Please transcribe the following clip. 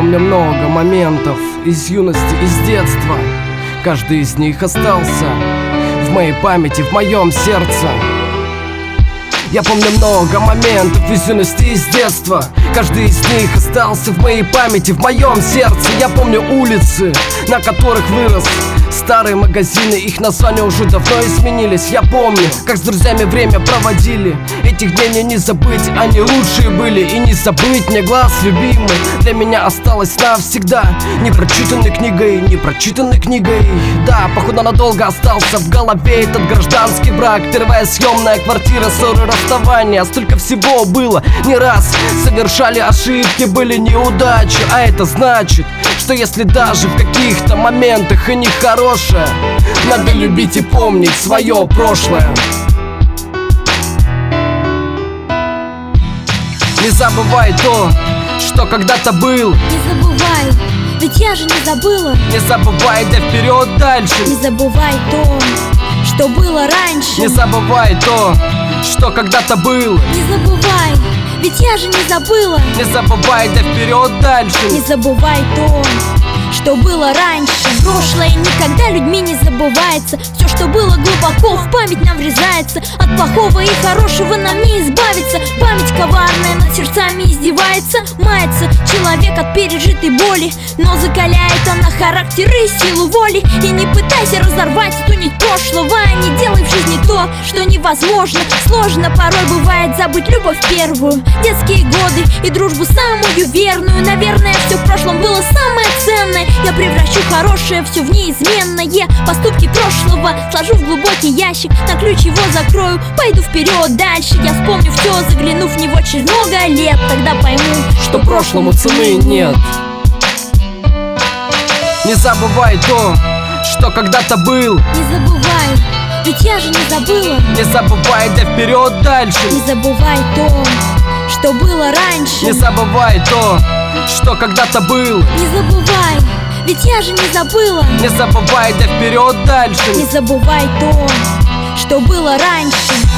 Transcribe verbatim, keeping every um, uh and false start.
помню много моментов из юности, из детства. Каждый из них остался в моей памяти, в моем сердце. Я помню много моментов из юности, из детства. Каждый из них остался в моей памяти, в моем сердце. Я помню улицы, на которых вырос, старые магазины, их названия уже давно изменились. Я помню, как с друзьями время проводили. Этих дней мне не забыть, они лучшие были. И не забыть мне глаз любимый для меня осталось навсегда. Не прочитанной книгой, не прочитанной книгой. Да, походу надолго остался в голове этот гражданский брак. Первая съемная квартира, ссоры, расставания. Столько всего было не раз. Совершали ошибки, были неудачи. А это значит, что если даже в каких-то моментах и не хорошее, надо любить и помнить свое прошлое. Не забывай то, что когда-то был. Не забывай, ведь я же не забыла. Не забывай, да вперед дальше. Не забывай то, что было раньше. Не забывай то, что когда-то был. Не забывай, ведь я же не забыла. Не забывай, да вперед дальше. Не забывай то, что было раньше. Прошлое никогда людьми не забывается. Все, что было глубоко в память нам врезается. От плохого и хорошего нам не избавиться. Память коварная над сердцами издевается. Мается человек от пережитой боли, но закаляет она характер и силу воли. И не пытайся разорвать эту нить прошлого. Не делай в жизни то, что невозможно. Сложно порой бывает забыть любовь первую, детские годы и дружбу самую верную. Наверное, все в прошлом было самое ценное. Я превращу хорошее все в неизменное. Поступки прошлого сложу в глубокий ящик, на ключ его закрою, пойду вперед дальше. Я вспомню все, заглянув в него через много лет. Тогда пойму, что прошлому цены нет. Не забывай то, что когда-то был. Не забывай, ведь я же не забыла. Не забывай, да вперед дальше. Не забывай то, что было раньше. Не забывай то, что когда-то был. Не забывай, ведь я же не забыла. Не забывай, да вперед дальше. Не забывай то, что было раньше.